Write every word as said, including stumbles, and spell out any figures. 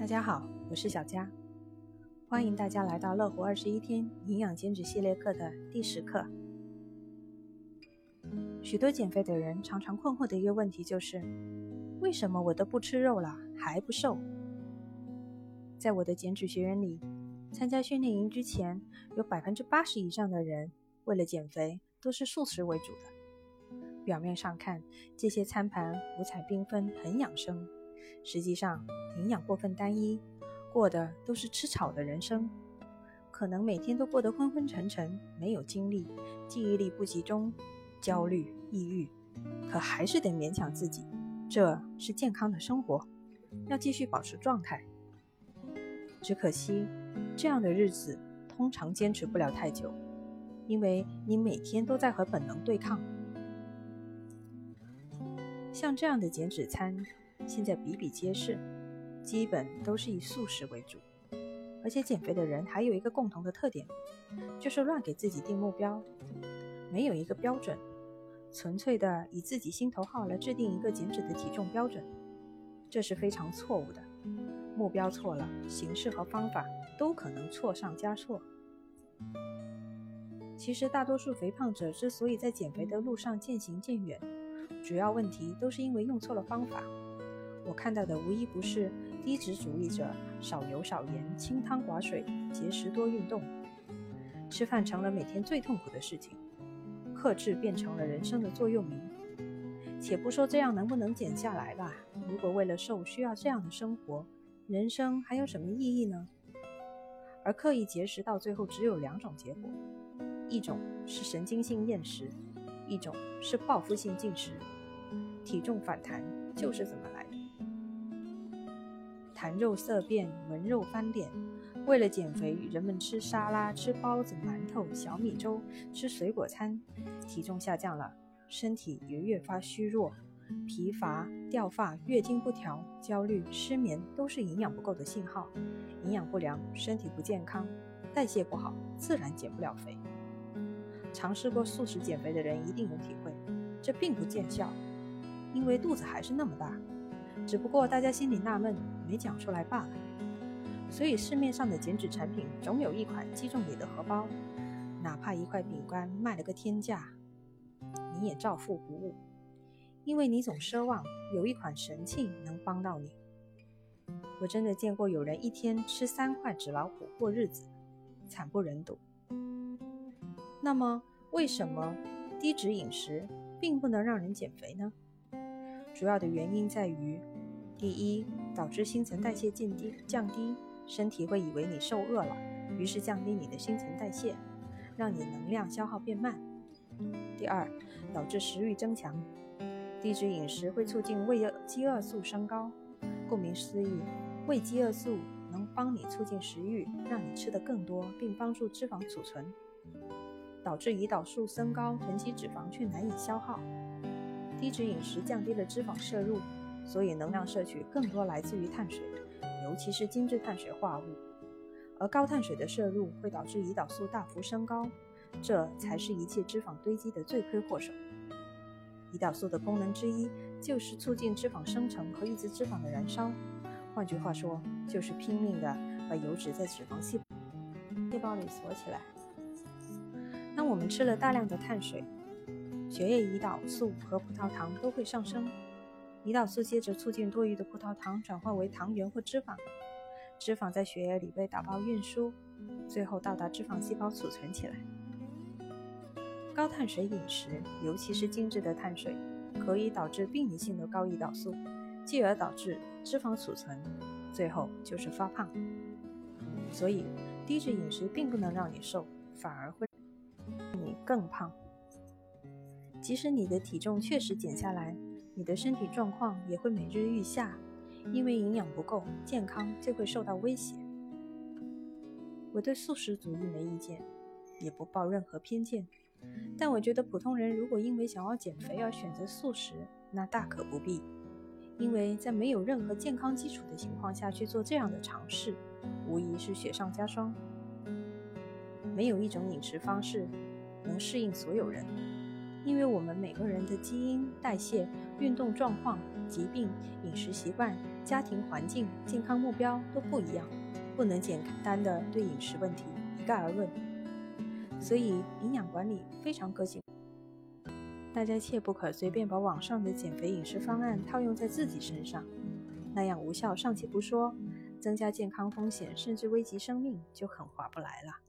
家好，我是小佳，欢迎大家来到乐活二十一天营养减脂系列课的第十课。许多减肥的人常常困惑的一个问题就是，为什么我都不吃肉了还不瘦？在我的减脂学员里，参加训练营之前，有 百分之八十 以上的人为了减肥都是素食为主的。表面上看，这些餐盘五彩缤纷，很养生，实际上营养过分单一，过的都是吃草的人生，可能每天都过得昏昏沉沉，没有精力，记忆力不集中，焦虑抑郁，可还是得勉强自己，这是健康的生活，要继续保持状态。只可惜这样的日子通常坚持不了太久，因为你每天都在和本能对抗。像这样的减脂餐现在比比皆是，基本都是以素食为主，而且减肥的人还有一个共同的特点，就是乱给自己定目标，没有一个标准，纯粹的以自己心头好来制定一个减脂的体重标准，这是非常错误的。目标错了，形式和方法都可能错上加错。其实大多数肥胖者之所以在减肥的路上渐行渐远，主要问题都是因为用错了方法。我看到的无一不是低脂主义者少油少盐，清汤寡水，节食多运动。吃饭成了每天最痛苦的事情，克制变成了人生的座右铭。且不说这样能不能减下来吧，如果为了瘦需要这样的生活，人生还有什么意义呢？而刻意节食到最后只有两种结果，一种是神经性厌食，一种是报复性进食。体重反弹就是这么来的。谈肉色变，闻肉翻脸。为了减肥，人们吃沙拉，吃包子、馒头、小米粥，吃水果餐，体重下降了，身体也越发虚弱，疲乏、掉发、月经不调、焦虑、失眠都是营养不够的信号。营养不良，身体不健康，代谢不好，自然减不了肥。尝试过素食减肥的人一定有体会，这并不见效，因为肚子还是那么大，只不过大家心里纳闷，没讲出来罢了。所以市面上的减脂产品总有一款击中你的荷包，哪怕一块饼干卖了个天价，你也照付不误，因为你总奢望有一款神器能帮到你。我真的见过有人一天吃三块纸老虎过日子，惨不忍睹。那么为什么低脂饮食并不能让人减肥呢？主要的原因在于，第一，导致新陈代谢降低，降低，身体会以为你受饿了，于是降低你的新陈代谢，让你能量消耗变慢。第二，导致食欲增强，低脂饮食会促进胃饥饿素升高，顾名思义，胃饥饿素能帮你促进食欲，让你吃得更多，并帮助脂肪储存，导致胰岛素升高，囤积脂肪却难以消耗。低脂饮食降低了脂肪摄入，所以能量摄取更多来自于碳水，尤其是精致碳水化合物。而高碳水的摄入会导致胰岛素大幅升高，这才是一切脂肪堆积的罪魁祸首。胰岛素的功能之一就是促进脂肪生成和抑制脂肪的燃烧，换句话说，就是拼命的把油脂在脂肪细胞里锁起来。当我们吃了大量的碳水，血液胰岛素和葡萄糖都会上升，胰岛素接着促进多余的葡萄糖转换为糖原或脂肪，脂肪在血液里被打包运输，最后到达脂肪细胞储存起来。高碳水饮食，尤其是精致的碳水，可以导致病理性的高胰岛素，继而导致脂肪储存，最后就是发胖。所以低脂饮食并不能让你瘦，反而会让你更胖。即使你的体重确实减下来，你的身体状况也会每日愈下，因为营养不够，健康就会受到威胁。我对素食主义没意见，也不抱任何偏见，但我觉得普通人如果因为想要减肥而选择素食，那大可不必，因为在没有任何健康基础的情况下去做这样的尝试，无疑是雪上加霜。没有一种饮食方式能适应所有人，因为我们每个人的基因、代谢运动状况、疾病、饮食习惯、家庭环境、健康目标都不一样，不能简单的对饮食问题一概而论。所以营养管理非常个性，大家切不可随便把网上的减肥饮食方案套用在自己身上，那样无效尚且不说，增加健康风险甚至危及生命就很划不来了。